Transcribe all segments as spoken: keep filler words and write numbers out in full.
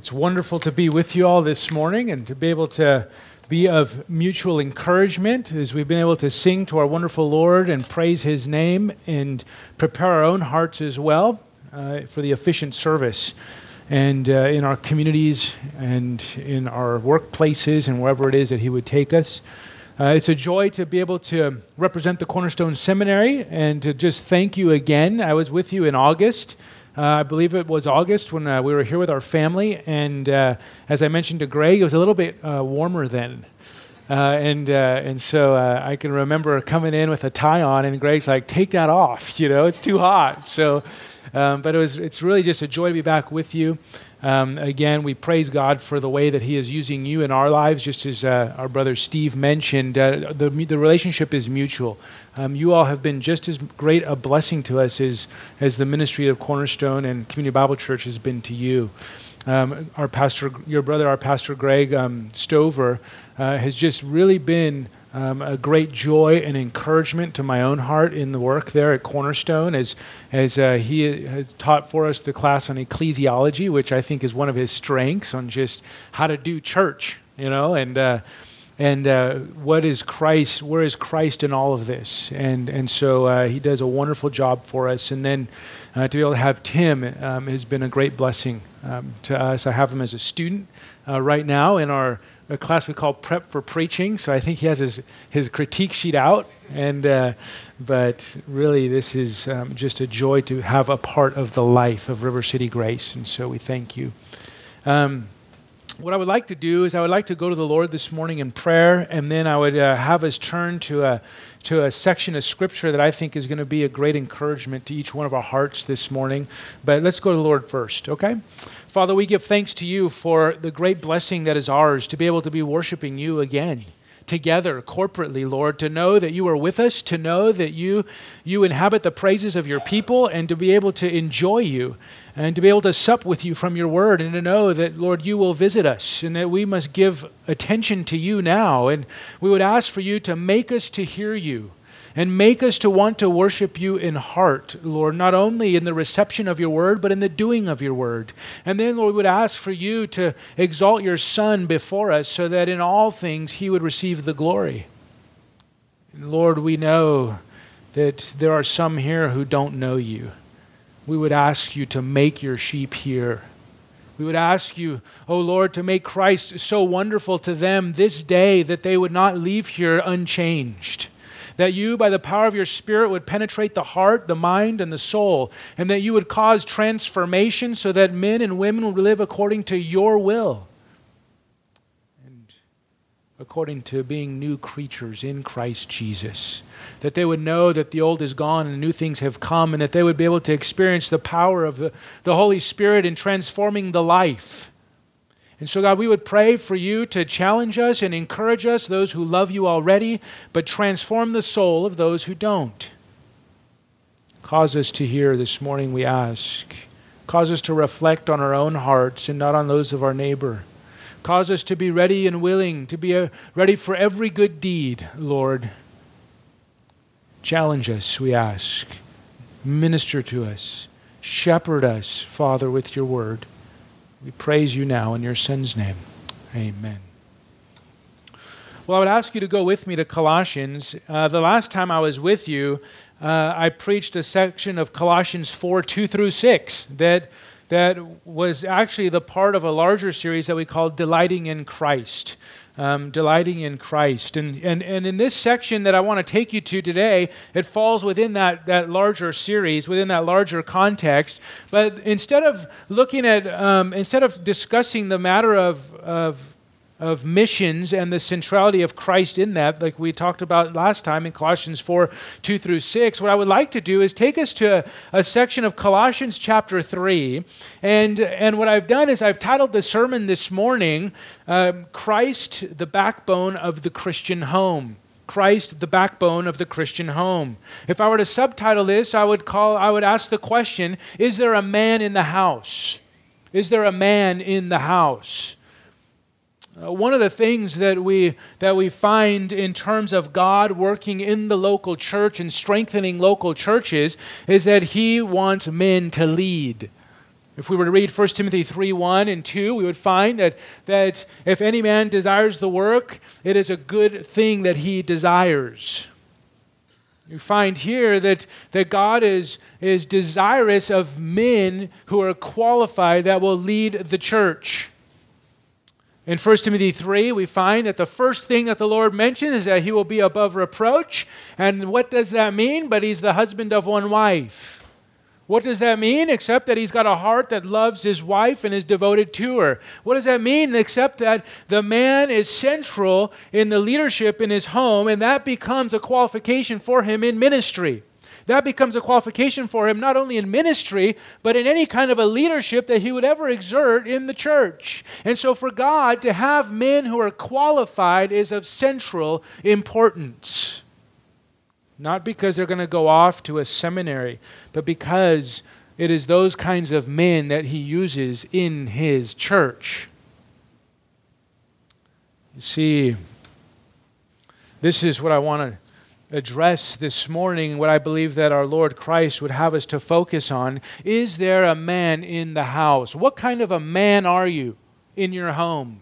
It's wonderful to be with you all this morning and to be able to be of mutual encouragement as we've been able to sing to our wonderful Lord and praise His name and prepare our own hearts as well uh, for the efficient service and uh, in our communities and in our workplaces and wherever it is that He would take us. Uh, it's a joy to be able to represent the Cornerstone Seminary and to just thank you again. I was with you in August. Uh, I believe it was August when uh, we were here with our family, and uh, as I mentioned to Greg, it was a little bit uh, warmer then. Uh, and uh, and so uh, I can remember coming in with a tie on, and Greg's like, "Take that off, you know, it's too hot." So, um, but it was it's really just a joy to be back with you. Um, again, we praise God for the way that He is using you in our lives, just as uh, our brother Steve mentioned. Uh, the the relationship is mutual. Um, you all have been just as great a blessing to us as as the ministry of Cornerstone and Community Bible Church has been to you. Um, our pastor, your brother, our pastor Greg um, Stover, uh, has just really been um, a great joy and encouragement to my own heart in the work there at Cornerstone, as as uh, he has taught for us the class on ecclesiology, which I think is one of his strengths on just how to do church, you know, and uh, and uh, what is Christ? Where is Christ in all of this? And and so uh, he does a wonderful job for us, and then. Uh, to be able to have Tim um, has been a great blessing um, to us. I have him as a student uh, right now in our a class we call Prep for Preaching. So I think he has his, his critique sheet out. And uh, but really, this is um, just a joy to have a part of the life of River City Grace. And so we thank you. Um, what I would like to do is I would like to go to the Lord this morning in prayer, and then I would uh, have us turn to a to a section of Scripture that I think is going to be a great encouragement to each one of our hearts this morning. But let's go to the Lord first, okay? Father, we give thanks to you for the great blessing that is ours to be able to be worshiping you again, together, corporately, Lord, to know that you are with us, to know that you you inhabit the praises of your people, and to be able to enjoy you, and to be able to sup with you from your word, and to know that, Lord, you will visit us, and that we must give attention to you now. And we would ask for you to make us to hear you, and make us to want to worship you in heart, Lord, not only in the reception of your word, but in the doing of your word. And then, Lord, we would ask for you to exalt your Son before us so that in all things he would receive the glory. And Lord, we know that there are some here who don't know you. We would ask you to make your sheep hear. We would ask you, oh Lord, to make Christ so wonderful to them this day that they would not leave here unchanged. That you, by the power of your Spirit, would penetrate the heart, the mind, and the soul, and that you would cause transformation so that men and women will live according to your will and according to being new creatures in Christ Jesus. That they would know that the old is gone and new things have come, and that they would be able to experience the power of the, the Holy Spirit in transforming the life. And so, God, we would pray for you to challenge us and encourage us, those who love you already, but transform the soul of those who don't. Cause us to hear this morning, we ask. Cause us to reflect on our own hearts and not on those of our neighbor. Cause us to be ready and willing, to be ready for every good deed, Lord. Challenge us, we ask. Minister to us. Shepherd us, Father, with your word. We praise you now in your Son's name. Amen. Well, I would ask you to go with me to Colossians. Uh, the last time I was with you, uh, I preached a section of Colossians four, two through six that, that was actually the part of a larger series that we called Delighting in Christ. Um, delighting in Christ. And, and and in this section that I want to take you to today, it falls within that, that larger series, within that larger context. But instead of looking at, um, instead of discussing the matter of, of of missions and the centrality of Christ in that, like we talked about last time in Colossians four, two through six, what I would like to do is take us to a, a section of Colossians chapter three. And, and what I've done is I've titled the sermon this morning, uh, Christ, the Backbone of the Christian Home. Christ, the backbone of the Christian home. If I were to subtitle this, I would call, I would ask the question, is there a man in the house? Is there a man in the house? Uh, one of the things that we that we find in terms of God working in the local church and strengthening local churches is that He wants men to lead. If we were to read First Timothy three, one and two, we would find that, that if any man desires the work, it is a good thing that he desires. You find here that, that God is, is desirous of men who are qualified that will lead the church. In First Timothy three, we find that the first thing that the Lord mentions is that he will be above reproach. And what does that mean? But he's the husband of one wife. What does that mean? Except that he's got a heart that loves his wife and is devoted to her. What does that mean? Except that the man is central in the leadership in his home, and that becomes a qualification for him in ministry. That becomes a qualification for him not only in ministry, but in any kind of a leadership that he would ever exert in the church. And so for God to have men who are qualified is of central importance. Not because they're going to go off to a seminary, but because it is those kinds of men that he uses in his church. You see, this is what I want to address this morning, what I believe that our Lord Christ would have us to focus on. Is there a man in the house? What kind of a man are you in your home?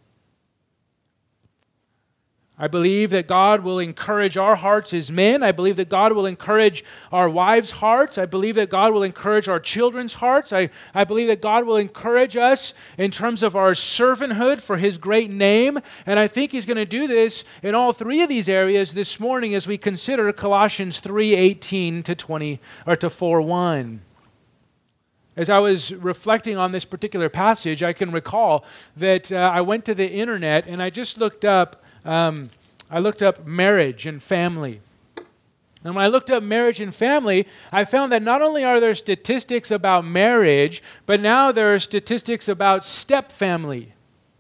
I believe that God will encourage our hearts as men. I believe that God will encourage our wives' hearts. I believe that God will encourage our children's hearts. I, I believe that God will encourage us in terms of our servanthood for his great name. And I think he's going to do this in all three of these areas this morning as we consider Colossians three, eighteen to twenty or to four, one. As I was reflecting on this particular passage, I can recall that uh, I went to the internet and I just looked up Um, I looked up marriage and family. And when I looked up marriage and family, I found that not only are there statistics about marriage, but now there are statistics about step family.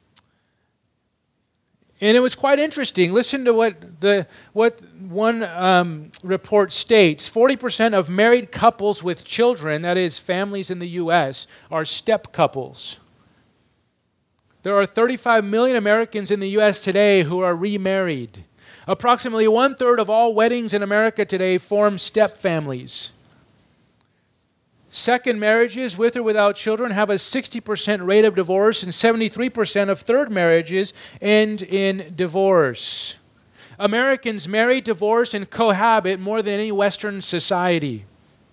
And it was quite interesting. Listen to what the what one um, report states. forty percent of married couples with children, that is families in the U S, are step couples. There are thirty-five million Americans in the U S today who are remarried. Approximately one-third of all weddings in America today form step families. Second marriages, with or without children, have a sixty percent rate of divorce, and seventy-three percent of third marriages end in divorce. Americans marry, divorce, and cohabit more than any Western society.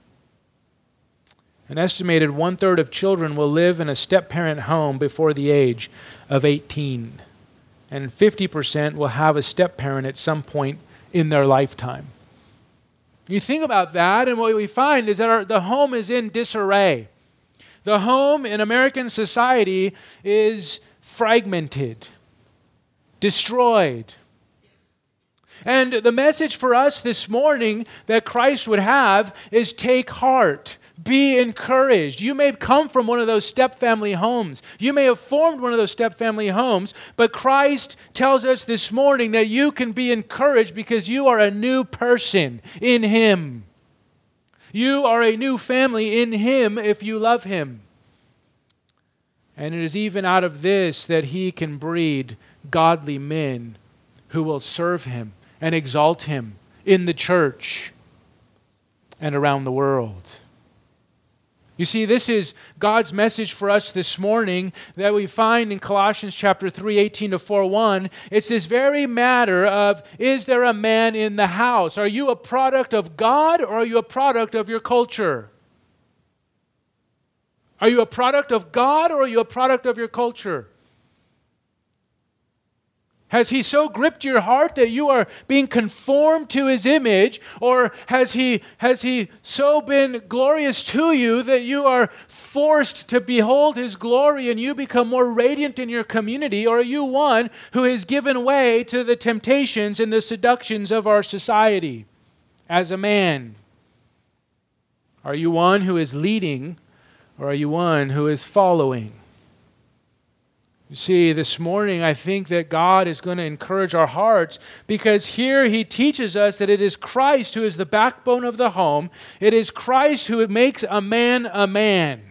An estimated one-third of children will live in a step-parent home before the age of eighteen. And fifty percent will have a step-parent at some point in their lifetime. You think about that, and what we find is that our, the home is in disarray. The home in American society is fragmented, destroyed. And the message for us this morning that Christ would have is take heart. Be encouraged. You may have come from one of those step-family homes. You may have formed one of those step-family homes, but Christ tells us this morning that you can be encouraged because you are a new person in him. You are a new family in him if you love him. And it is even out of this that he can breed godly men who will serve him and exalt him in the church and around the world. You see, this is God's message for us this morning that we find in Colossians chapter three, eighteen to four, one. It's this very matter of, is there a man in the house? Are you a product of God or are you a product of your culture? Are you a product of God or are you a product of your culture? Has he so gripped your heart that you are being conformed to his image? Or has he, has he so been glorious to you that you are forced to behold his glory and you become more radiant in your community? Or are you one who has given way to the temptations and the seductions of our society as a man? Are you one who is leading or are you one who is following? You see, this morning I think that God is going to encourage our hearts because here he teaches us that it is Christ who is the backbone of the home. It is Christ who makes a man a man.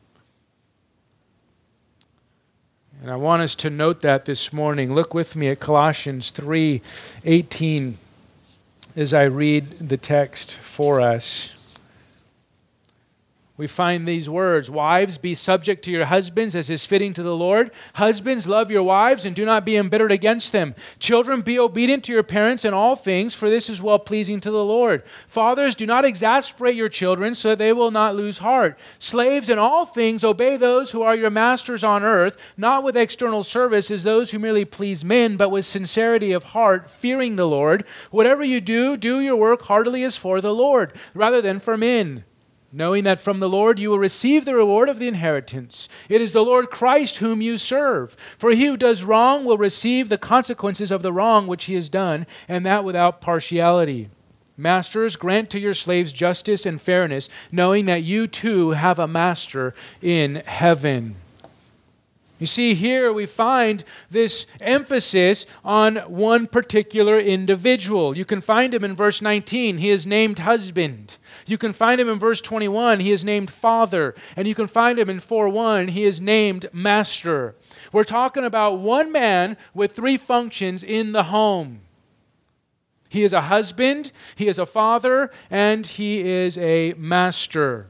And I want us to note that this morning. Look with me at Colossians three eighteen as I read the text for us. we find these words, "Wives, be subject to your husbands as is fitting to the Lord. Husbands, love your wives and do not be embittered against them. Children, be obedient to your parents in all things, for this is well-pleasing to the Lord. Fathers, do not exasperate your children so that they will not lose heart. Slaves, in all things obey those who are your masters on earth, not with external service as those who merely please men, but with sincerity of heart, fearing the Lord. Whatever you do, do your work heartily as for the Lord, rather than for men, knowing that from the Lord you will receive the reward of the inheritance. It is the Lord Christ whom you serve. For he who does wrong will receive the consequences of the wrong which he has done, and that without partiality. Masters, grant to your slaves justice and fairness, knowing that you too have a master in heaven." You see, here we find this emphasis on one particular individual. You can find him in verse nineteen. He is named husband. You can find him in verse twenty-one. He is named father. And you can find him in four one. He is named master. We're talking about one man with three functions in the home. He is a husband, he is a father, and he is a master.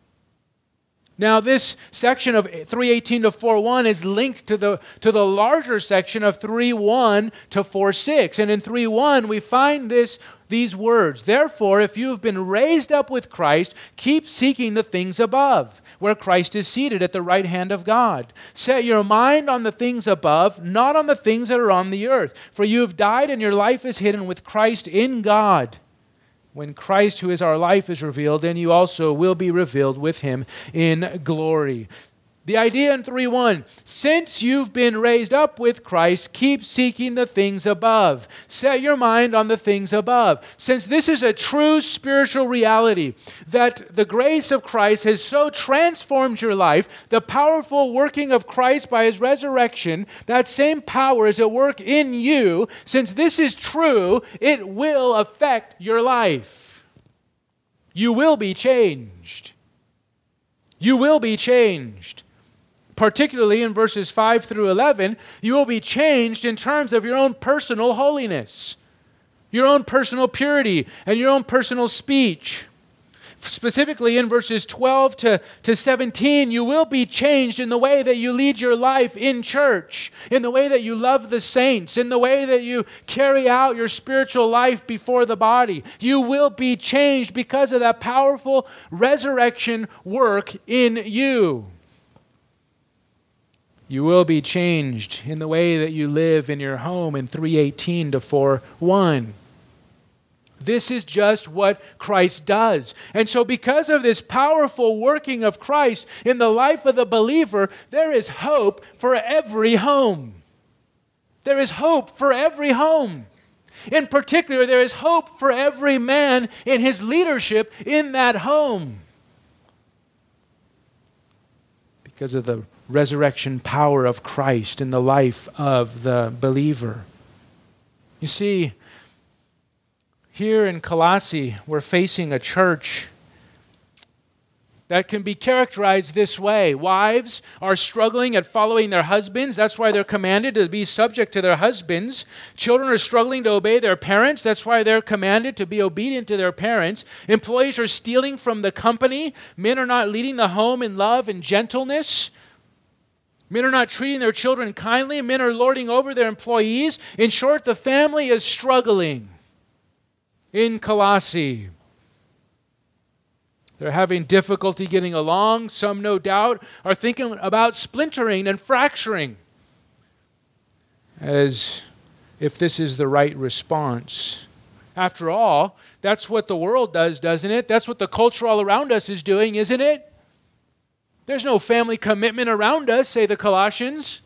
Now, this section of three eighteen to four one is linked to the, to the larger section of three one to four six. And in three one, we find this, these words, "Therefore, if you have been raised up with Christ, keep seeking the things above, where Christ is seated at the right hand of God. Set your mind on the things above, not on the things that are on the earth. For you have died, and your life is hidden with Christ in God. When Christ, who is our life, is revealed, then you also will be revealed with him in glory." The idea in three one, since you've been raised up with Christ, keep seeking the things above. Set your mind on the things above. Since this is a true spiritual reality, that the grace of Christ has so transformed your life, the powerful working of Christ by his resurrection, that same power is at work in you. Since this is true, it will affect your life. You will be changed. You will be changed. Particularly in verses five through eleven, you will be changed in terms of your own personal holiness, your own personal purity, and your own personal speech. Specifically in verses twelve to seventeen, you will be changed in the way that you lead your life in church, in the way that you love the saints, in the way that you carry out your spiritual life before the body. You will be changed because of that powerful resurrection work in you. You will be changed in the way that you live in your home in three eighteen to four one. This is just what Christ does. And so because of this powerful working of Christ in the life of the believer, there is hope for every home. There is hope for every home. In particular, there is hope for every man in his leadership in that home, because of the resurrection power of Christ in the life of the believer. You see, here in Colossae, we're facing a church that can be characterized this way. Wives are struggling at following their husbands. That's why they're commanded to be subject to their husbands. Children are struggling to obey their parents. That's why they're commanded to be obedient to their parents. Employees are stealing from the company. Men are not leading the home in love and gentleness. Men are not treating their children kindly. Men are lording over their employees. In short, the family is struggling in Colossae. They're having difficulty getting along. Some, no doubt, are thinking about splintering and fracturing, as if this is the right response. After all, that's what the world does, doesn't it? That's what the culture all around us is doing, isn't it? There's no family commitment around us, say the Colossians.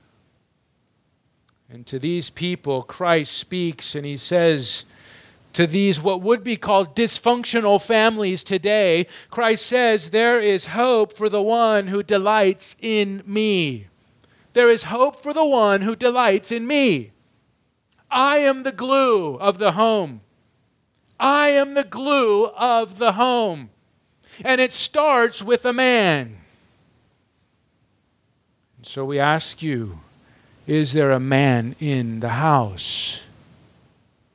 And to these people, Christ speaks and he says, to these what would be called dysfunctional families today, Christ says, there is hope for the one who delights in me. There is hope for the one who delights in me. I am the glue of the home. I am the glue of the home. And it starts with a man. So we ask you, is there a man in the house?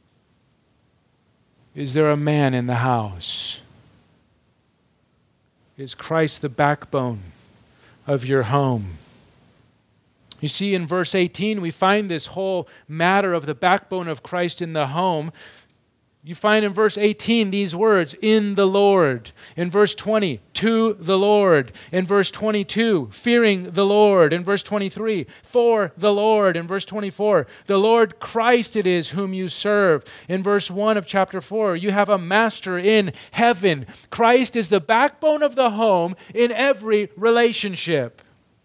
Is there a man in the house? is Christ the backbone of your home? You see, in verse eighteen, we find this whole matter of the backbone of Christ in the home. You find in verse eighteen these words, in the Lord. In verse twenty, to the Lord. In verse twenty-two, fearing the Lord. In verse twenty-three, for the Lord. In verse twenty-four, the Lord Christ it is whom you serve. In verse one of chapter four, you have a master in heaven. Christ is the backbone of the home in every relationship.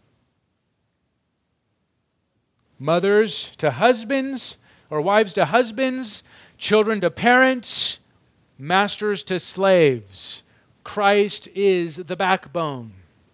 Mothers to husbands, or wives to husbands, children to parents, masters to slaves. Christ is the backbone.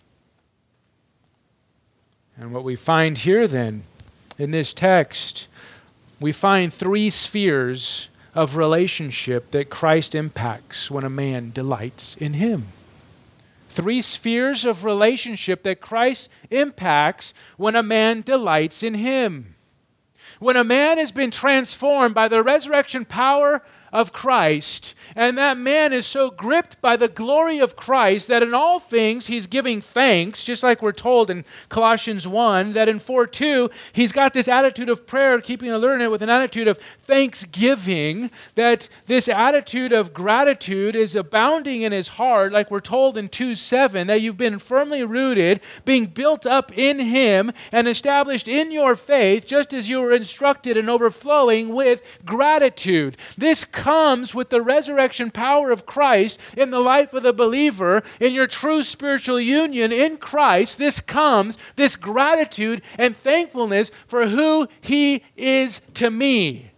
And what we find here then, in this text, we find three spheres of relationship that Christ impacts when a man delights in Him. Three spheres of relationship that Christ impacts when a man delights in Him. When a man has been transformed by the resurrection power of Christ, and that man is so gripped by the glory of Christ that in all things he's giving thanks, just like we're told in Colossians one, that in four two, he's got this attitude of prayer, keeping alert in it with an attitude of thanksgiving, that this attitude of gratitude is abounding in his heart, like we're told in two seven, that you've been firmly rooted, being built up in Him, and established in your faith, just as you were instructed and overflowing with gratitude. This comes with the resurrection power of Christ in the life of the believer, in your true spiritual union in Christ. This comes, this gratitude and thankfulness for who He is to me.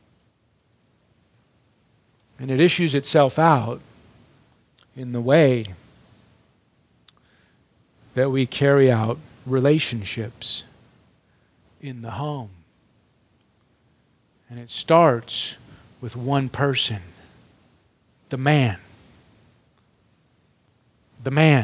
And it issues itself out in the way that we carry out relationships in the home. And it starts with one person, the man. The man.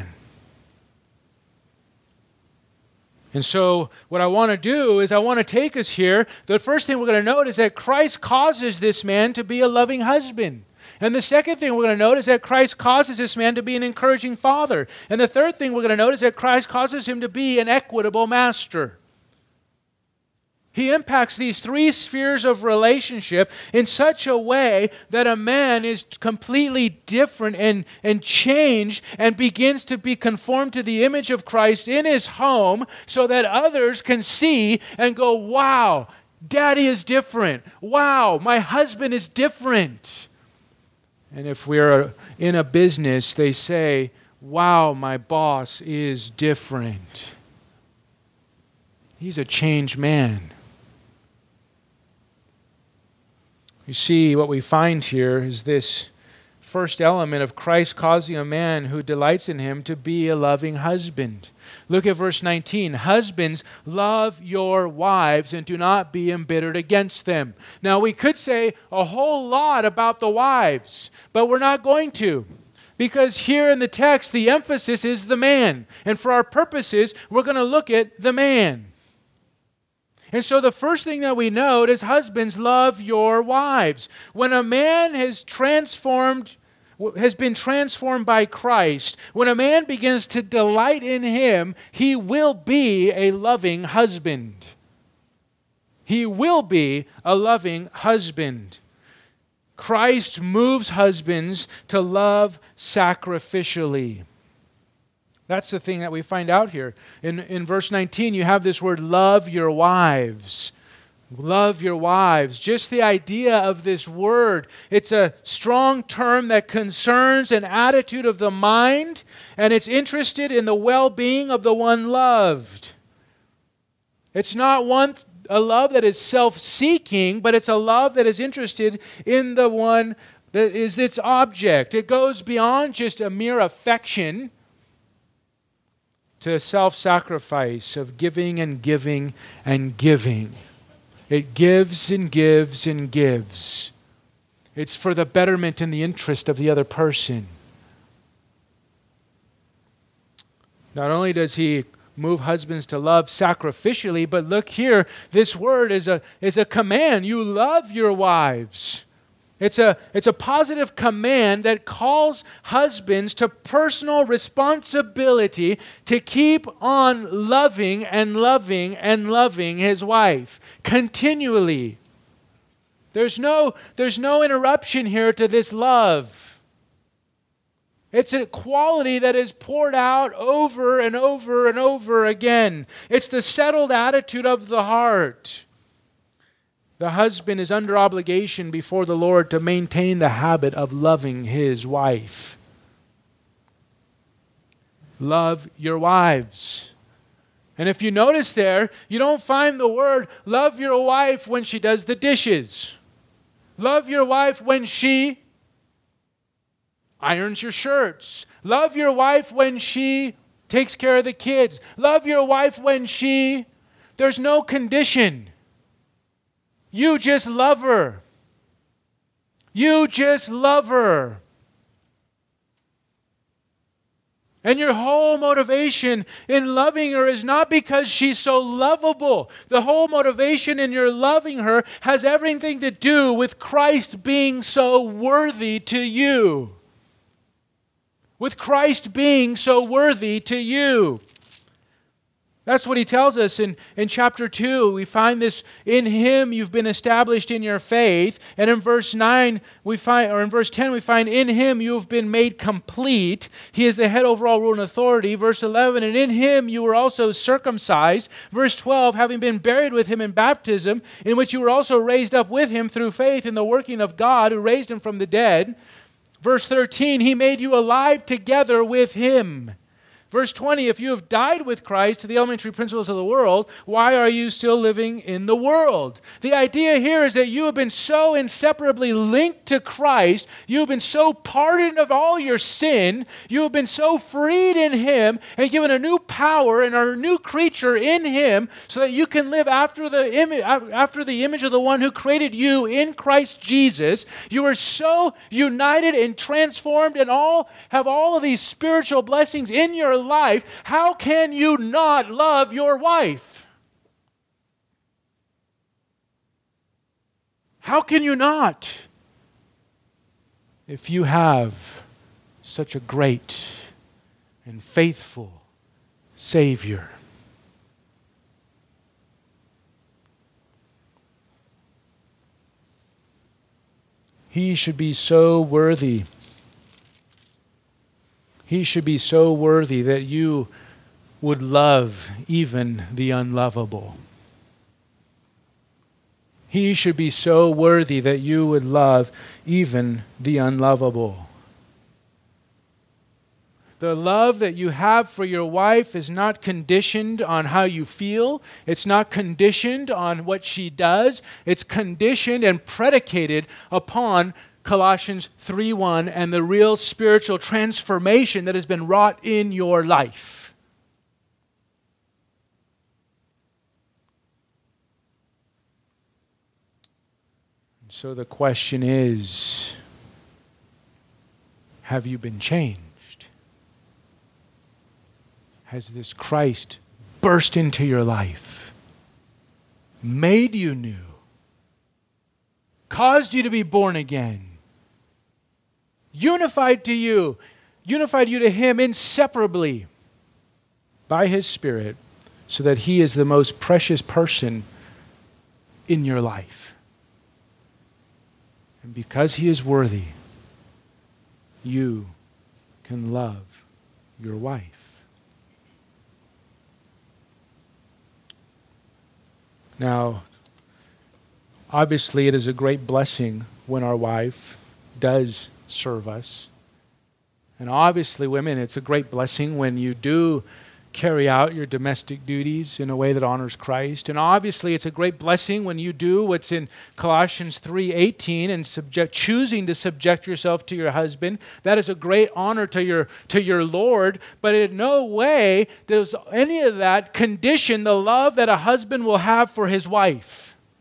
And so what I want to do is I want to take us here. The first thing we're going to note is that Christ causes this man to be a loving husband. And the second thing we're going to note is that Christ causes this man to be an encouraging father. And the third thing we're going to note is that Christ causes him to be an equitable master. He impacts these three spheres of relationship in such a way that a man is completely different and, and changed and begins to be conformed to the image of Christ in his home so that others can see and go, wow, Daddy is different. Wow, my husband is different. And if we're in a business, they say, wow, my boss is different. He's a changed man. You see, what we find here is this first element of Christ causing a man who delights in Him to be a loving husband. Look at verse nineteen. Husbands, love your wives and do not be embittered against them. Now, we could say a whole lot about the wives, but we're not going to. Because here in the text, the emphasis is the man. And for our purposes, we're going to look at the man. And so the first thing that we note is husbands, love your wives. When a man has transformed, has been transformed by Christ, when a man begins to delight in Him, he will be a loving husband. He will be a loving husband. Christ moves husbands to love sacrificially. That's the thing that we find out here. In, in verse nineteen, you have this word, love your wives. Love your wives. Just the idea of this word. It's a strong term that concerns an attitude of the mind, and it's interested in the well-being of the one loved. It's not one a love that is self-seeking, but it's a love that is interested in the one that is its object. It goes beyond just a mere affection to a self-sacrifice of giving and giving and giving. It gives and gives and gives. It's for the betterment and the interest of the other person. Not only does He move husbands to love sacrificially, but look here, this word is a, is a command. You love your wives. It's a, it's a positive command that calls husbands to personal responsibility to keep on loving and loving and loving his wife continually. There's no, there's no interruption here to this love. It's a quality that is poured out over and over and over again. It's the settled attitude of the heart. The husband is under obligation before the Lord to maintain the habit of loving his wife. Love your wives. And if you notice there, you don't find the word love your wife when she does the dishes. Love your wife when she irons your shirts. Love your wife when she takes care of the kids. Love your wife when she... There's no condition. You just love her. You just love her. And your whole motivation in loving her is not because she's so lovable. The whole motivation in your loving her has everything to do with Christ being so worthy to you. With Christ being so worthy to you. That's what he tells us in, in chapter two. We find this, in him you've been established in your faith. And in verse nine, we find, or in verse ten, we find in him you have been made complete. He is the head over all rule and authority. Verse eleven, and in him you were also circumcised. Verse twelve, having been buried with him in baptism, in which you were also raised up with him through faith in the working of God who raised him from the dead. Verse thirteen, he made you alive together with him. Verse twenty, if you have died with Christ to the elementary principles of the world, why are you still living in the world? The idea here is that you have been so inseparably linked to Christ, you have been so pardoned of all your sin, you have been so freed in him and given a new power and are a new creature in him so that you can live after the, image, after the image of the one who created you in Christ Jesus. You are so united and transformed and all have all of these spiritual blessings in your life. How can you not love your wife? How can you not? If you have such a great and faithful Savior. He should be so worthy. He should be so worthy that you would love even the unlovable. He should be so worthy that you would love even the unlovable. The love that you have for your wife is not conditioned on how you feel. It's not conditioned on what she does. It's conditioned and predicated upon Colossians three one and the real spiritual transformation that has been wrought in your life. So the question is, have you been changed? Has this Christ burst into your life, made you new, caused you to be born again, unified to you, unified you to him inseparably by his Spirit, so that he is the most precious person in your life? And because he is worthy, you can love your wife. Now, obviously it is a great blessing when our wife does serve us. And obviously, women, it's a great blessing when you do carry out your domestic duties in a way that honors Christ. And obviously, it's a great blessing when you do what's in Colossians three eighteen and subject, choosing to subject yourself to your husband. That is a great honor to your, to your Lord. But in no way does any of that condition the love that a husband will have for his wife.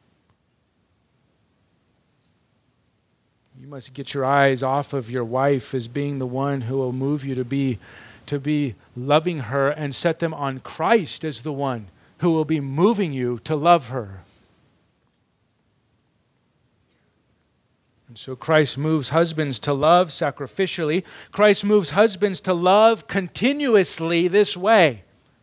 You must get your eyes off of your wife as being the one who will move you to be, to be loving her, and set them on Christ as the one who will be moving you to love her. So Christ moves husbands to love sacrificially. Christ moves husbands to love continuously this way.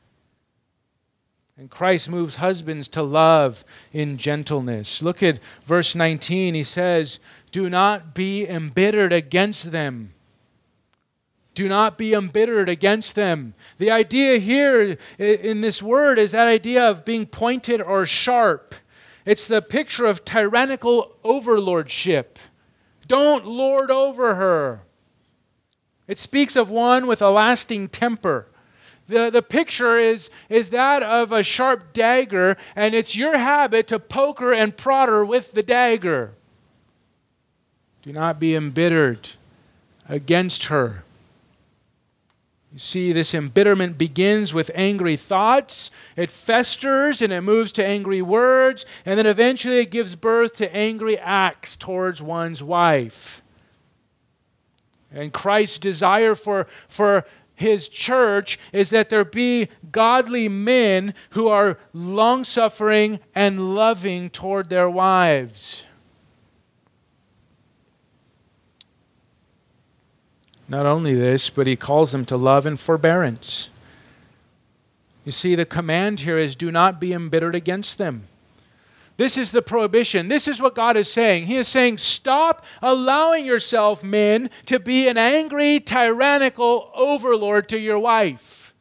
And Christ moves husbands to love in gentleness. Look at verse nineteen. He says, do not be embittered against them. Do not be embittered against them. The idea here in this word is that idea of being pointed or sharp. It's the picture of tyrannical overlordship. Don't lord over her. It speaks of one with a lasting temper. The, the picture is, is that of a sharp dagger, and it's your habit to poke her and prod her with the dagger. Do not be embittered against her. You see, this embitterment begins with angry thoughts. It festers and it moves to angry words, and then eventually it gives birth to angry acts towards one's wife. And Christ's desire for, for His church is that there be godly men who are long-suffering and loving toward their wives. Not only this, but He calls them to love and forbearance. You see, the command here is do not be embittered against them. This is the prohibition. This is what God is saying. He is saying, stop allowing yourself, men, to be an angry, tyrannical overlord to your wife.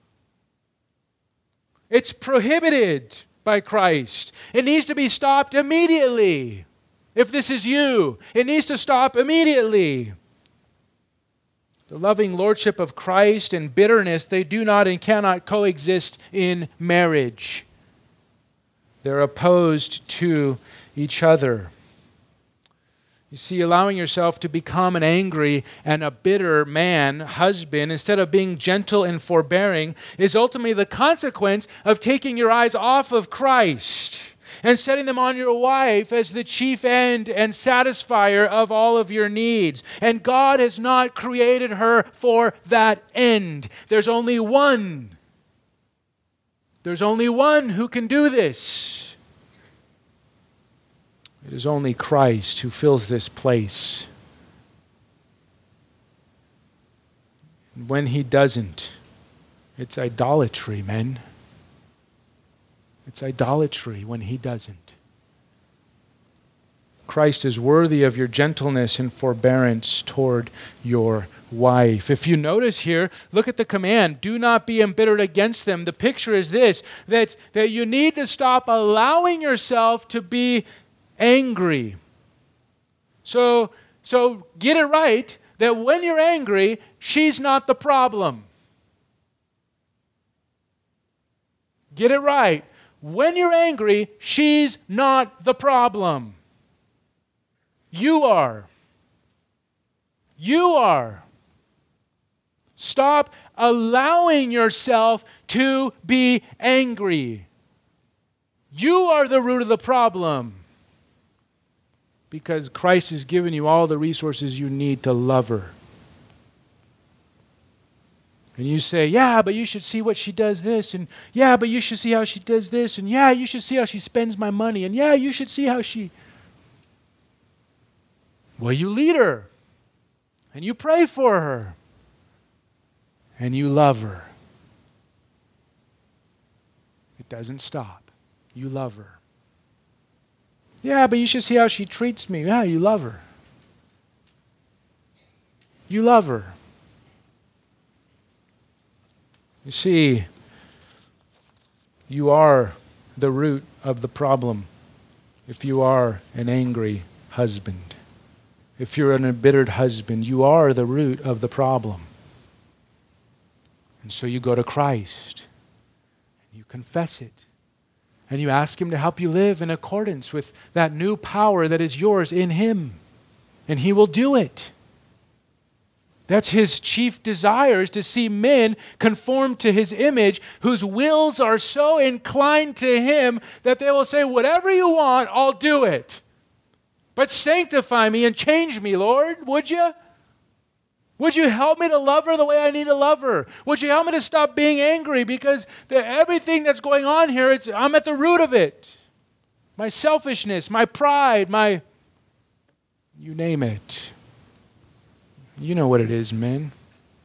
It's prohibited by Christ. It needs to be stopped immediately. If this is you, it needs to stop immediately. The loving lordship of Christ and bitterness, they do not and cannot coexist in marriage. They're opposed to each other. You see, allowing yourself to become an angry and a bitter man, husband, instead of being gentle and forbearing, is ultimately the consequence of taking your eyes off of Christ and setting them on your wife as the chief end and satisfier of all of your needs. And God has not created her for that end. There's only one. There's only one who can do this. It is only Christ who fills this place. And when He doesn't, it's idolatry, men. It's idolatry when He doesn't. Christ is worthy of your gentleness and forbearance toward your wife. If you notice here, look at the command, do not be embittered against them. The picture is this, that, that you need to stop allowing yourself to be angry. So, so get it right that when you're angry, she's not the problem. Get it right. When you're angry, she's not the problem. You are. You are. Stop allowing yourself to be angry. You are the root of the problem. Because Christ has given you all the resources you need to love her. And you say, yeah, but you should see what she does this, and yeah, but you should see how she does this, and yeah, you should see how she spends my money, and yeah, you should see how she... Well, you lead her, and you pray for her, and you love her. It doesn't stop. You love her. Yeah, but you should see how she treats me. Yeah, you love her. You love her. You see, you are the root of the problem if you are an angry husband. If you're an embittered husband, you are the root of the problem. And so you go to Christ, and you confess it, and you ask Him to help you live in accordance with that new power that is yours in Him. And He will do it. That's His chief desire, is to see men conform to His image, whose wills are so inclined to Him that they will say, whatever you want, I'll do it. But sanctify me and change me, Lord, would you? Would you help me to love her the way I need to love her? Would you help me to stop being angry? Because the, everything that's going on here, it's, I'm at the root of it. My selfishness, my pride, my... You name it. You know what it is, men.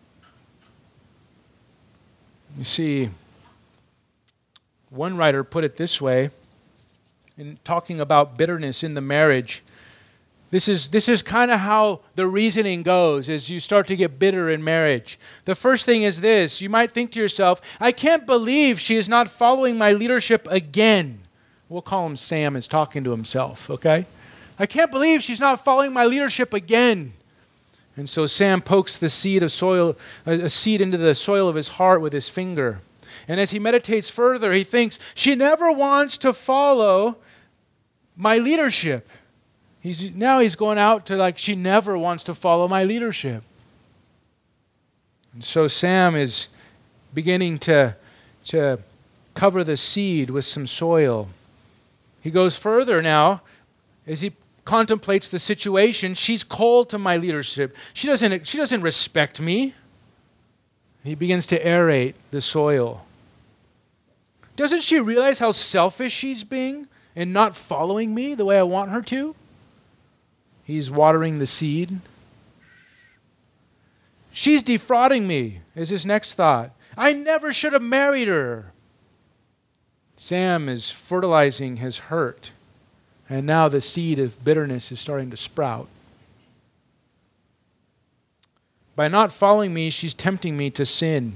You see, one writer put it this way, in talking about bitterness in the marriage. This is this is kind of how the reasoning goes as you start to get bitter in marriage. The first thing is this. You might think to yourself, I can't believe she is not following my leadership again. We'll call him Sam as talking to himself, okay? I can't believe she's not following my leadership again. And so Sam pokes the seed of soil, a seed into the soil of his heart with his finger. And as he meditates further, he thinks, she never wants to follow my leadership. He's now he's going out to like, she never wants to follow my leadership. And so Sam is beginning to, to cover the seed with some soil. He goes further now as he contemplates the situation. She's cold to my leadership. She doesn't, she doesn't respect me. He begins to aerate the soil. Doesn't she realize how selfish she's being in not following me the way I want her to? He's watering the seed. She's defrauding me, is his next thought. I never should have married her. Sam is fertilizing his hurt, and now the seed of bitterness is starting to sprout. By not following me, she's tempting me to sin.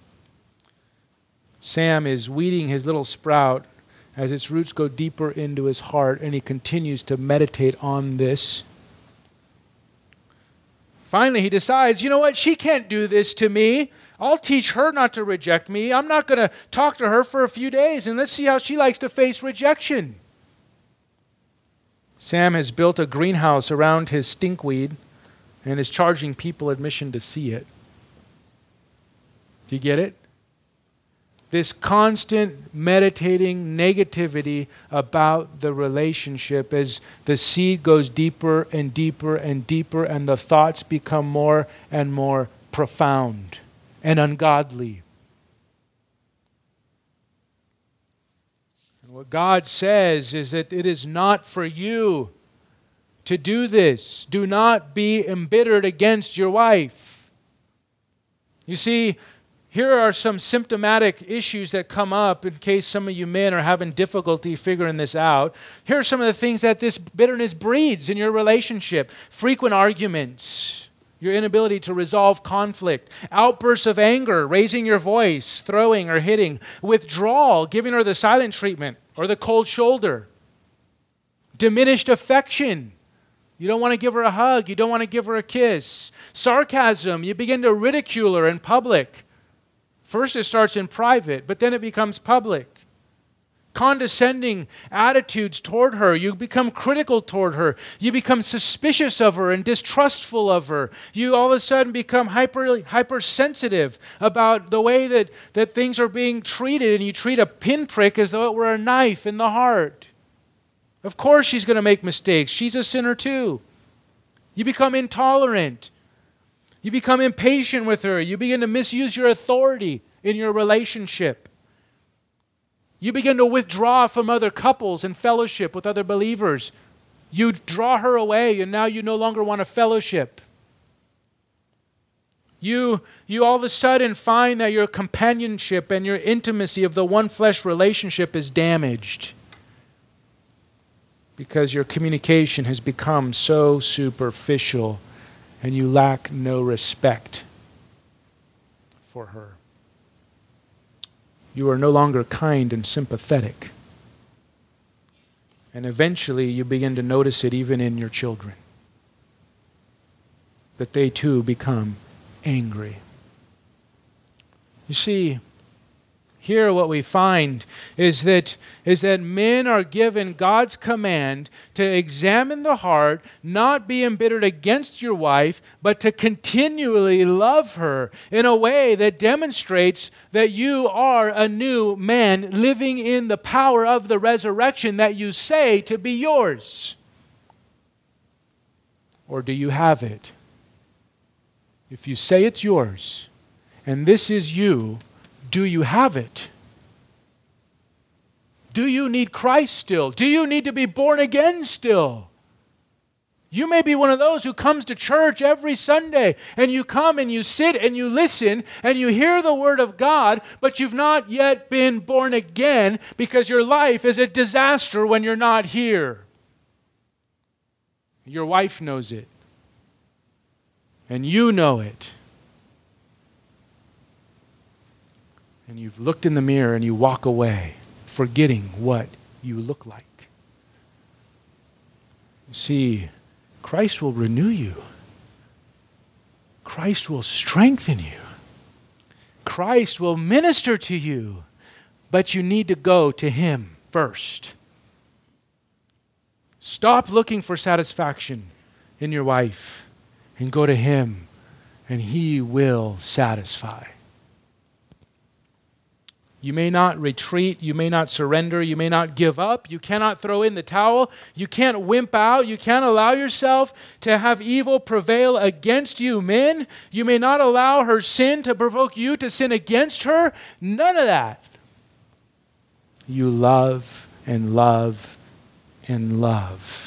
Sam is weeding his little sprout as its roots go deeper into his heart, and he continues to meditate on this. Finally, he decides, you know what? She can't do this to me. I'll teach her not to reject me. I'm not going to talk to her for a few days, and let's see how she likes to face rejection. Sam has built a greenhouse around his stinkweed and is charging people admission to see it. Do you get it? This constant meditating negativity about the relationship as the seed goes deeper and deeper and deeper and the thoughts become more and more profound and ungodly. And what God says is that it is not for you to do this. Do not be embittered against your wife. You see, here are some symptomatic issues that come up in case some of you men are having difficulty figuring this out. Here are some of the things that this bitterness breeds in your relationship. Frequent arguments, your inability to resolve conflict, outbursts of anger, raising your voice, throwing or hitting, withdrawal, giving her the silent treatment or the cold shoulder, diminished affection. You don't want to give her a hug. You don't want to give her a kiss. Sarcasm, you begin to ridicule her in public. First it starts in private, but then it becomes public. Condescending attitudes toward her. You become critical toward her. You become suspicious of her and distrustful of her. You all of a sudden become hyper hypersensitive about the way that, that things are being treated, and you treat a pinprick as though it were a knife in the heart. Of course she's going to make mistakes. She's a sinner too. You become intolerant. You become impatient with her. You begin to misuse your authority in your relationship. You begin to withdraw from other couples and fellowship with other believers. You draw her away, and now you no longer want a fellowship. You, you all of a sudden find that your companionship and your intimacy of the one flesh relationship is damaged because your communication has become so superficial and you lack no respect for her. You are no longer kind and sympathetic. And eventually you begin to notice it even in your children, that they too become angry. You see, here what we find is that, is that men are given God's command to examine the heart, not be embittered against your wife, but to continually love her in a way that demonstrates that you are a new man living in the power of the resurrection that you say to be yours. Or do you have it? If you say it's yours, and this is you, do you have it? Do you need Christ still? Do you need to be born again still? You may be one of those who comes to church every Sunday, and you come and you sit and you listen and you hear the Word of God, but you've not yet been born again because your life is a disaster when you're not here. Your wife knows it, and you know it. And you've looked in the mirror and you walk away, forgetting what you look like. You see, Christ will renew you. Christ will strengthen you. Christ will minister to you. But you need to go to Him first. Stop looking for satisfaction in your wife and go to Him, and He will satisfy. You may not retreat, you may not surrender, you may not give up, you cannot throw in the towel, you can't wimp out, you can't allow yourself to have evil prevail against you. Men, you may not allow her sin to provoke you to sin against her. None of that. You love and love and love.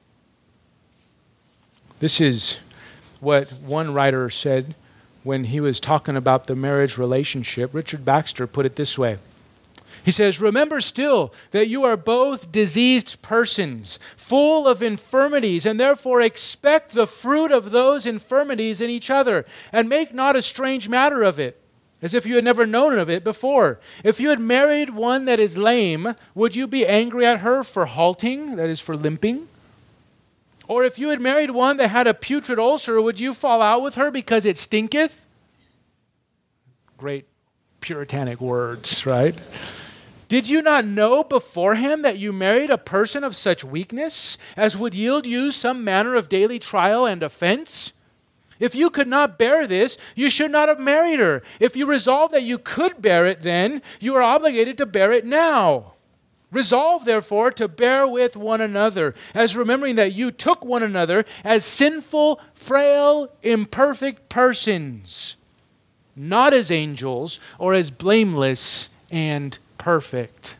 This is what one writer said when he was talking about the marriage relationship. Richard Baxter put it this way. He says, "Remember still that you are both diseased persons, full of infirmities, and therefore expect the fruit of those infirmities in each other, and make not a strange matter of it, as if you had never known of it before. If you had married one that is lame, would you be angry at her for halting, that is, for limping? Or if you had married one that had a putrid ulcer, would you fall out with her because it stinketh?" Great puritanic words, right? "Did you not know beforehand that you married a person of such weakness as would yield you some manner of daily trial and offense? If you could not bear this, you should not have married her. If you resolve that you could bear it then, you are obligated to bear it now. Resolve, therefore, to bear with one another, as remembering that you took one another as sinful, frail, imperfect persons, not as angels or as blameless and perfect."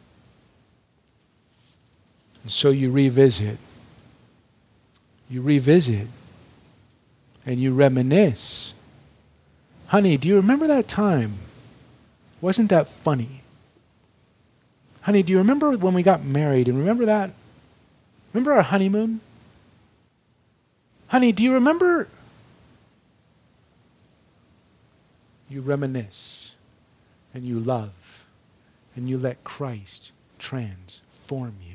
And so you revisit. You revisit. And you reminisce. "Honey, do you remember that time? Wasn't that funny? Honey, do you remember when we got married? And remember that? Remember our honeymoon? Honey, do you remember?" You reminisce, and you love, and you let Christ transform you.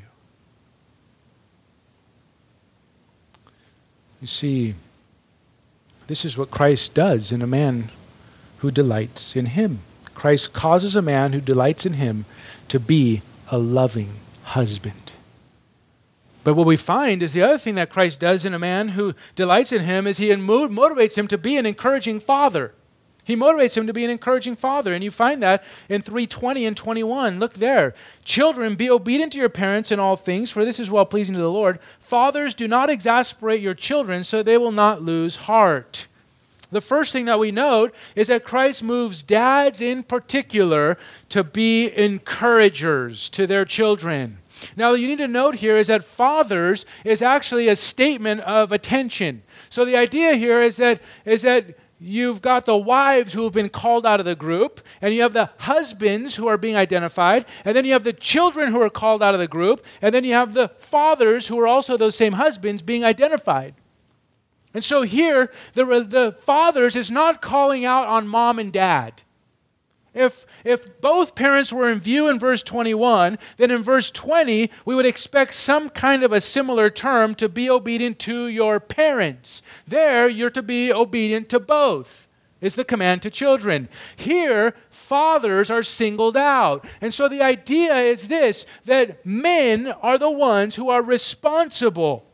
You see, this is what Christ does in a man who delights in Him. Christ causes a man who delights in Him to be a loving husband. But what we find is the other thing that Christ does in a man who delights in Him is He motivates him to be an encouraging father. He motivates him to be an encouraging father. And you find that in three twenty and twenty-one. Look there. "Children, be obedient to your parents in all things, for this is well-pleasing to the Lord. Fathers, do not exasperate your children, so they will not lose heart." The first thing that we note is that Christ moves dads in particular to be encouragers to their children. Now, you need to note here is that fathers is actually a statement of attention. So the idea here is that is that you've got the wives who have been called out of the group, and you have the husbands who are being identified, and then you have the children who are called out of the group, and then you have the fathers who are also those same husbands being identified. And so here, the, the fathers is not calling out on mom and dad. If, if both parents were in view in verse twenty-one, then in verse twenty, we would expect some kind of a similar term to be obedient to your parents. There, you're to be obedient to both, is the command to children. Here, fathers are singled out. And so the idea is this, that men are the ones who are responsible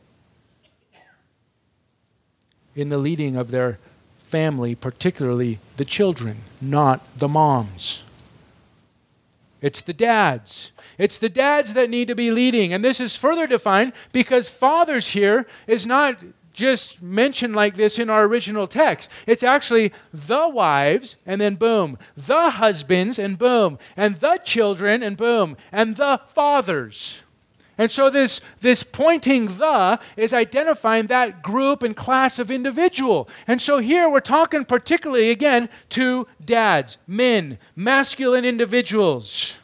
in the leading of their family, particularly the children, not the moms. It's the dads. It's the dads that need to be leading. And this is further defined because fathers here is not just mentioned like this in our original text. It's actually the wives, and then boom, the husbands, and boom, and the children, and boom, and the fathers. And so this, this pointing the is identifying that group and class of individual. And so here we're talking particularly, again, to dads, men, masculine individuals.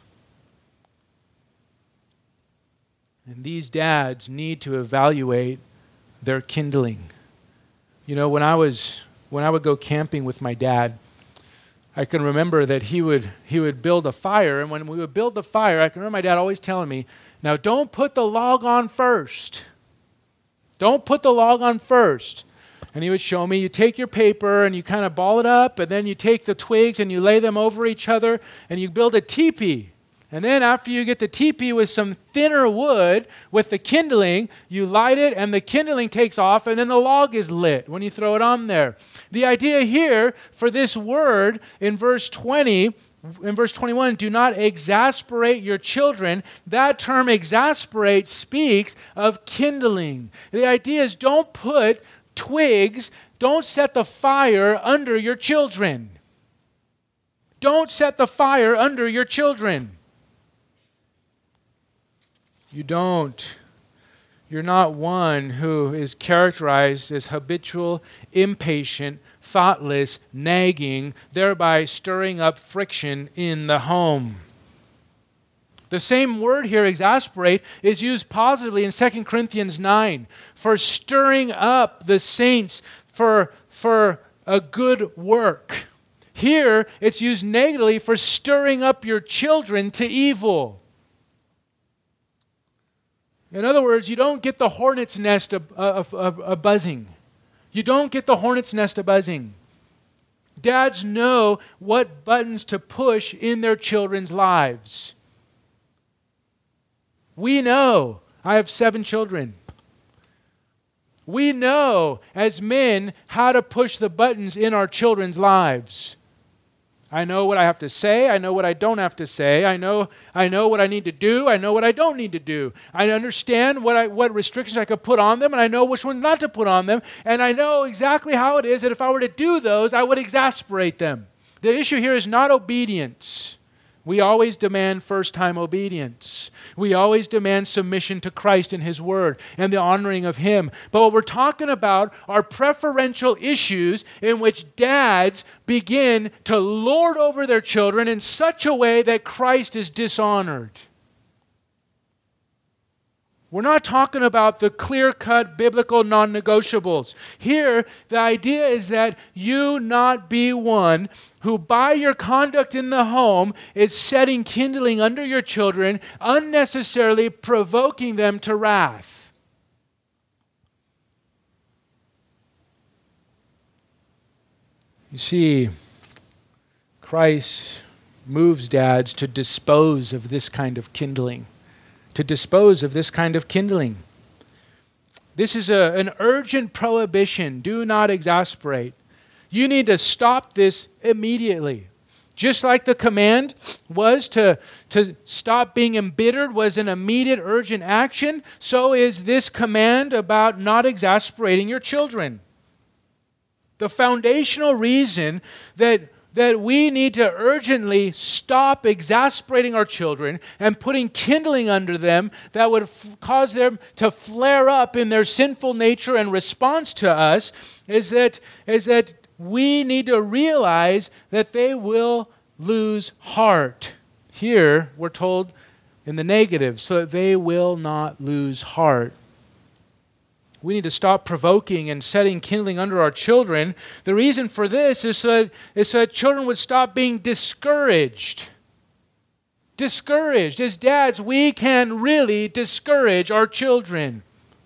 And these dads need to evaluate their kindling. You know, when I was when I would go camping with my dad, I can remember that he would he would build a fire, and when we would build the fire, I can remember my dad always telling me, "Now don't put the log on first. Don't put the log on first." And he would show me, you take your paper and you kind of ball it up, and then you take the twigs and you lay them over each other, and you build a teepee. And then after you get the teepee with some thinner wood, with the kindling, you light it and the kindling takes off and then the log is lit when you throw it on there. The idea here for this word in verse twenty, in verse twenty-one, do not exasperate your children. That term exasperate speaks of kindling. The idea is don't put twigs, don't set the fire under your children. Don't set the fire under your children. You don't. You're not one who is characterized as habitual, impatient, thoughtless, nagging, thereby stirring up friction in the home. The same word here, exasperate, is used positively in Second Corinthians nine for stirring up the saints for, for a good work. Here, it's used negatively for stirring up your children to evil. In other words, you don't get the hornet's nest a, a, a, a buzzing. You don't get the hornet's nest a buzzing. Dads know what buttons to push in their children's lives. We know. I have seven children. We know as men how to push the buttons in our children's lives. I know what I have to say. I know what I don't have to say. I know I know what I need to do. I know what I don't need to do. I understand what I, what restrictions I could put on them, and I know which ones not to put on them. And I know exactly how it is that if I were to do those, I would exasperate them. The issue here is not obedience. We always demand first-time obedience. We always demand submission to Christ and His Word and the honoring of Him. But what we're talking about are preferential issues in which dads begin to lord over their children in such a way that Christ is dishonored. We're not talking about the clear-cut biblical non-negotiables. Here, the idea is that you not be one who by your conduct in the home is setting kindling under your children, unnecessarily provoking them to wrath. You see, Christ moves dads to dispose of this kind of kindling. To dispose of this kind of kindling. This is a, an urgent prohibition. Do not exasperate. You need to stop this immediately. Just like the command was to, to stop being embittered was an immediate urgent action, so is this command about not exasperating your children. The foundational reason that that we need to urgently stop exasperating our children and putting kindling under them that would f- cause them to flare up in their sinful nature and response to us is that, is that we need to realize that they will lose heart. Here, we're told in the negative, so that they will not lose heart. We need to stop provoking and setting kindling under our children. The reason for this is so that, is so that children would stop being discouraged. Discouraged. As dads, we can really discourage our children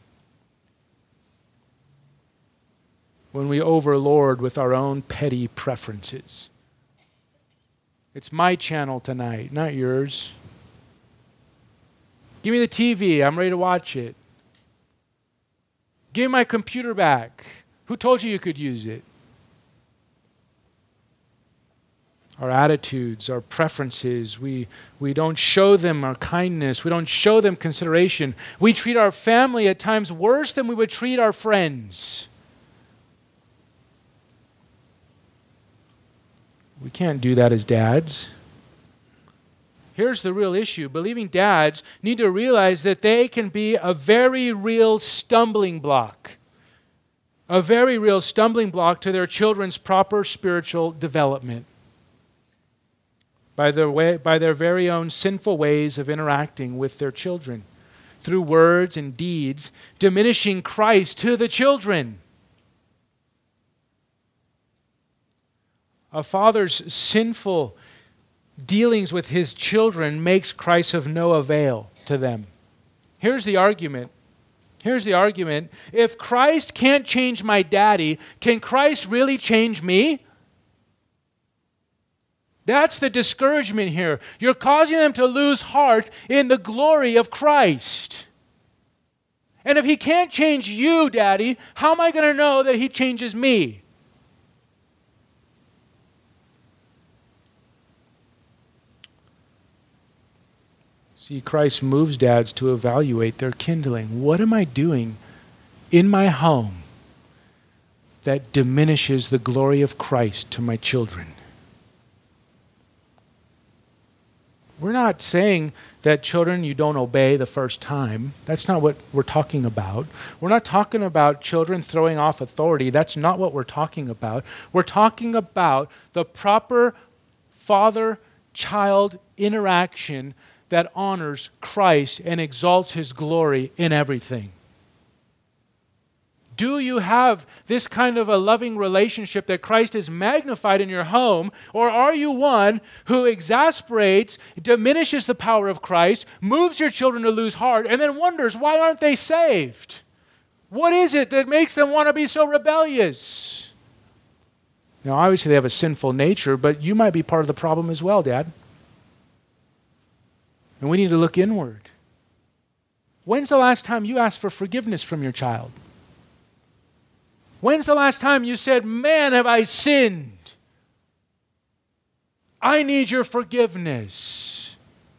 when we overlord with our own petty preferences. It's my channel tonight, not yours. Give me the T V. I'm ready to watch it. Give me my computer back. Who told you you could use it? Our attitudes, our preferences, we, we don't show them our kindness. We don't show them consideration. We treat our family at times worse than we would treat our friends. We can't do that as dads. Here's the real issue. Believing dads need to realize that they can be a very real stumbling block. A very real stumbling block to their children's proper spiritual development. By their way, by their very own sinful ways of interacting with their children. Through words and deeds, diminishing Christ to the children. A father's sinful dealings with his children makes Christ of no avail to them. Here's the argument. Here's the argument. If Christ can't change my daddy, can Christ really change me? That's the discouragement here. You're causing them to lose heart in the glory of Christ. And if he can't change you, Daddy, how am I going to know that he changes me? See, Christ moves dads to evaluate their kindling. What am I doing in my home that diminishes the glory of Christ to my children? We're not saying that children you don't obey the first time. That's not what we're talking about. We're not talking about children throwing off authority. That's not what we're talking about. We're talking about the proper father-child interaction that honors Christ and exalts his glory in everything. Do you have this kind of a loving relationship that Christ is magnified in your home? Or are you one who exasperates, diminishes the power of Christ, moves your children to lose heart, and then wonders, why aren't they saved? What is it that makes them want to be so rebellious? Now, obviously they have a sinful nature, but you might be part of the problem as well, Dad. And we need to look inward. When's the last time you asked for forgiveness from your child? When's the last time you said, man, have I sinned? I need your forgiveness.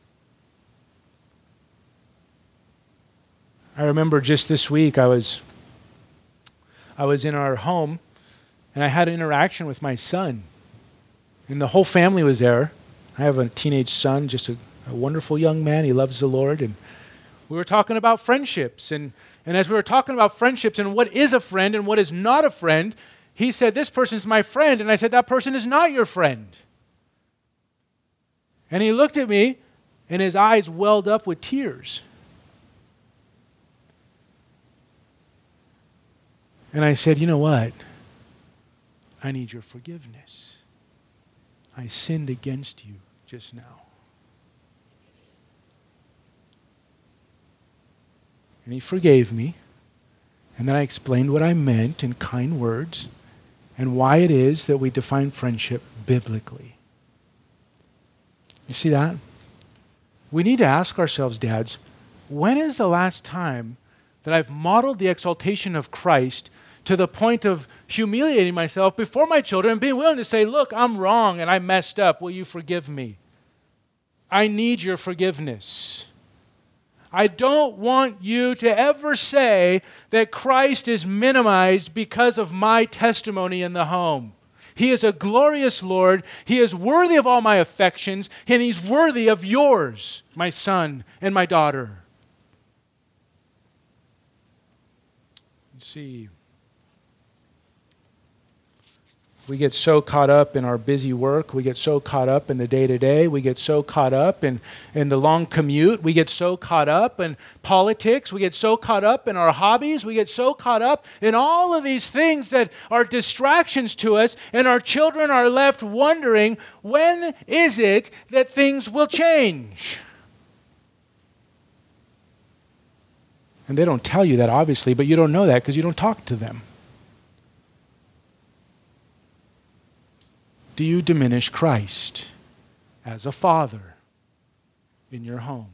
I remember just this week I was, I was in our home and I had an interaction with my son. And the whole family was there. I have a teenage son, just a, a wonderful young man. He loves the Lord. And we were talking about friendships. And And as we were talking about friendships and what is a friend and what is not a friend, he said, this person's my friend. And I said, that person is not your friend. And he looked at me and his eyes welled up with tears. And I said, you know what? I need your forgiveness. I sinned against you just now. And he forgave me. And then I explained what I meant in kind words and why it is that we define friendship biblically. You see that? We need to ask ourselves, dads, when is the last time that I've modeled the exaltation of Christ to the point of humiliating myself before my children and being willing to say, look, I'm wrong and I messed up. Will you forgive me? I need your forgiveness. I don't want you to ever say that Christ is minimized because of my testimony in the home. He is a glorious Lord. He is worthy of all my affections, and he's worthy of yours, my son and my daughter. Let's see. We get so caught up in our busy work. We get so caught up in the day-to-day. We get so caught up in, in the long commute. We get so caught up in politics. We get so caught up in our hobbies. We get so caught up in all of these things that are distractions to us, and our children are left wondering, when is it that things will change? And they don't tell you that, obviously, but you don't know that because you don't talk to them. Do you diminish Christ as a father in your home?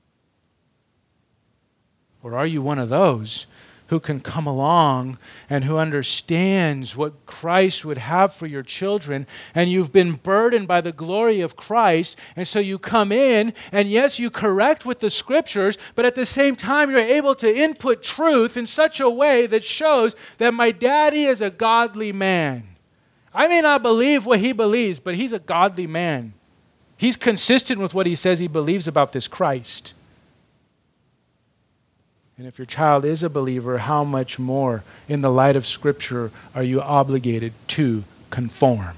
Or are you one of those who can come along and who understands what Christ would have for your children, and you've been burdened by the glory of Christ, and so you come in, and yes, you correct with the scriptures, but at the same time, you're able to input truth in such a way that shows that my daddy is a godly man. I may not believe what he believes, but he's a godly man. He's consistent with what he says he believes about this Christ. And if your child is a believer, how much more in the light of Scripture are you obligated to conform?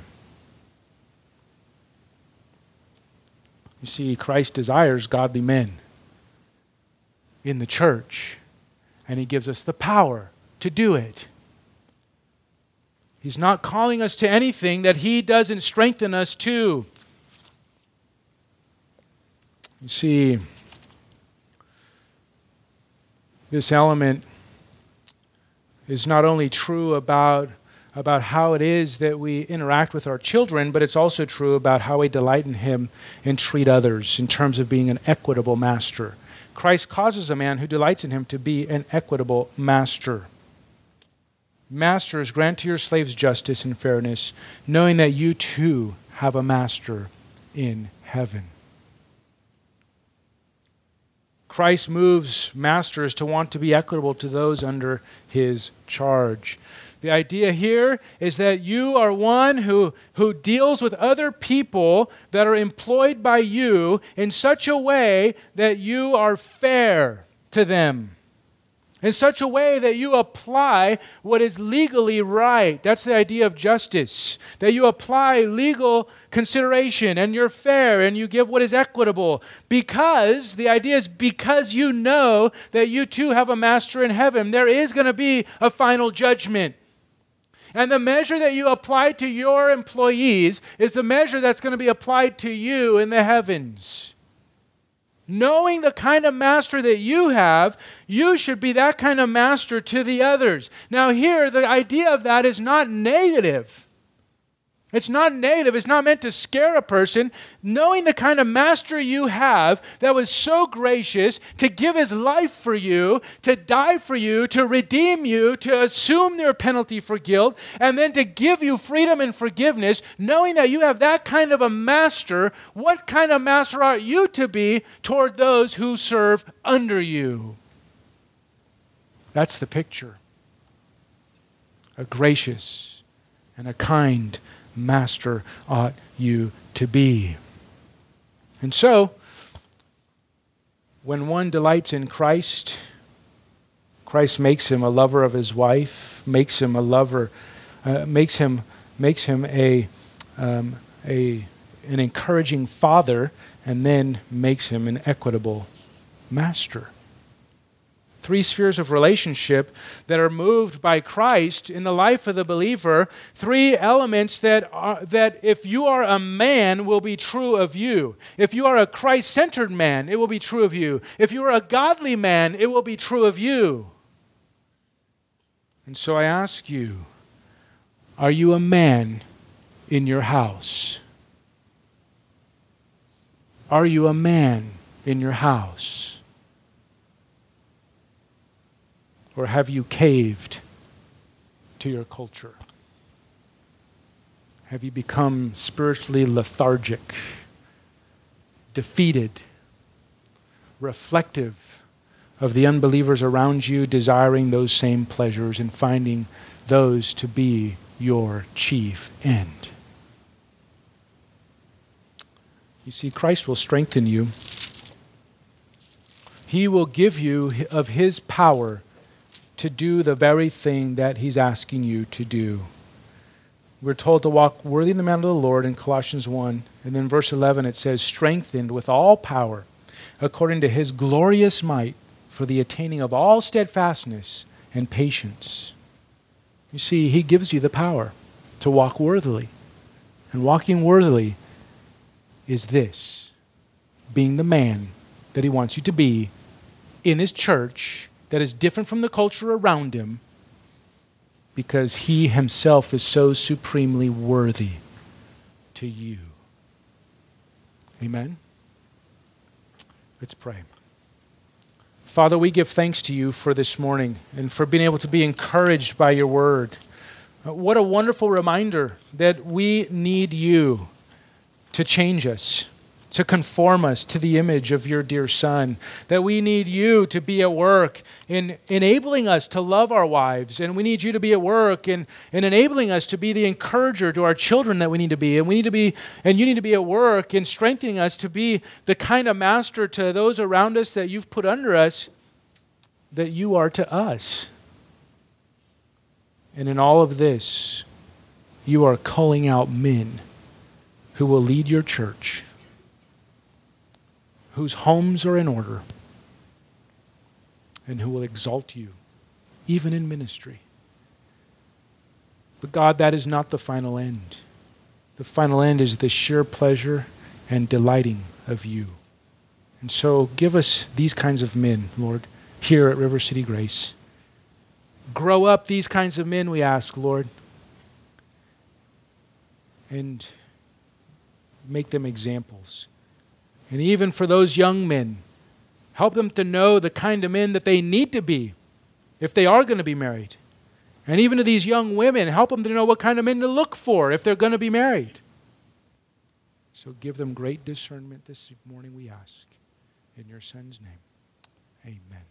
You see, Christ desires godly men in the church, and he gives us the power to do it. He's not calling us to anything that he doesn't strengthen us to. You see, this element is not only true about, about how it is that we interact with our children, but it's also true about how we delight in him and treat others in terms of being an equitable master. Christ causes a man who delights in him to be an equitable master. Masters, grant to your slaves justice and fairness, knowing that you too have a master in heaven. Christ moves masters to want to be equitable to those under his charge. The idea here is that you are one who, who deals with other people that are employed by you in such a way that you are fair to them. In such a way that you apply what is legally right. That's the idea of justice. That you apply legal consideration and you're fair and you give what is equitable. Because, the idea is because you know that you too have a master in heaven. There is going to be a final judgment. And the measure that you apply to your employees is the measure that's going to be applied to you in the heavens. Knowing the kind of master that you have, you should be that kind of master to the others. Now here, the idea of that is not negative. It's not negative. It's not meant to scare a person. Knowing the kind of master you have that was so gracious to give his life for you, to die for you, to redeem you, to assume your penalty for guilt, and then to give you freedom and forgiveness, knowing that you have that kind of a master, what kind of master are you to be toward those who serve under you? That's the picture. A gracious and a kind master ought you to be. And so, when one delights in Christ, Christ makes him a lover of his wife, makes him a lover, uh, makes him makes him a um, a an encouraging father, and then makes him an equitable master. Three spheres of relationship that are moved by Christ in the life of the believer. Three elements that are, that if you are a man will be true of you. If you are a Christ-centered man, it will be true of you. If you are a godly man, it will be true of you. And so I ask you, are you a man in your house? Are you a man in your house? Or have you caved to your culture? Have you become spiritually lethargic, defeated, reflective of the unbelievers around you, desiring those same pleasures and finding those to be your chief end? You see, Christ will strengthen you. He will give you of his power to do the very thing that he's asking you to do. We're told to walk worthy in the manner of the Lord in Colossians one. And then verse eleven it says, strengthened with all power according to his glorious might for the attaining of all steadfastness and patience. You see, he gives you the power to walk worthily. And walking worthily is this, being the man that he wants you to be in his church that is different from the culture around him because he himself is so supremely worthy to you. Amen? Let's pray. Father, we give thanks to you for this morning and for being able to be encouraged by your word. What a wonderful reminder that we need you to change us. to conform us to the image of your dear Son, that we need you to be at work in enabling us to love our wives, and we need you to be at work in, in enabling us to be the encourager to our children that we need to be, and we need to be, and you need to be at work in strengthening us to be the kind of master to those around us that you've put under us, that you are to us. And in all of this, you are calling out men who will lead your church, whose homes are in order, and who will exalt you, even in ministry. But God, that is not the final end. The final end is the sheer pleasure and delighting of you. And so give us these kinds of men, Lord, here at River City Grace. Grow up these kinds of men, we ask, Lord, and make them examples. And even for those young men, help them to know the kind of men that they need to be if they are going to be married. And even to these young women, help them to know what kind of men to look for if they're going to be married. So give them great discernment this morning, we ask. In your Son's name, amen.